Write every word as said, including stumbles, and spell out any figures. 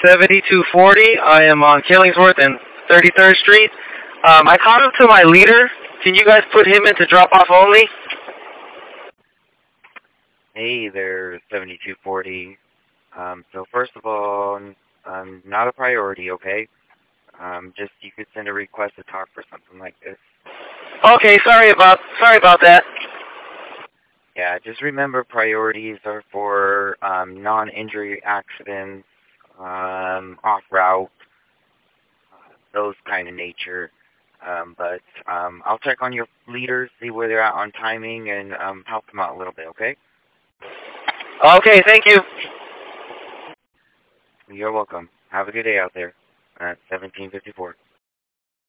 seventy-two forty. I am on Killingsworth and thirty-third Street. Um, I called him to my leader. Can you guys put him into drop-off only? Hey there, seventy-two forty. Um, so first of all, um, not a priority, okay? Um, just you could send a request to talk for something like this. Okay, sorry about sorry about that. Yeah, just remember priorities are for um, non-injury accidents, um, off-route, those kind of nature. Um, but um, I'll check on your leaders, see where they're at on timing, and um, help them out a little bit, okay? Okay, thank you. You're welcome. Have a good day out there at seventeen fifty-four.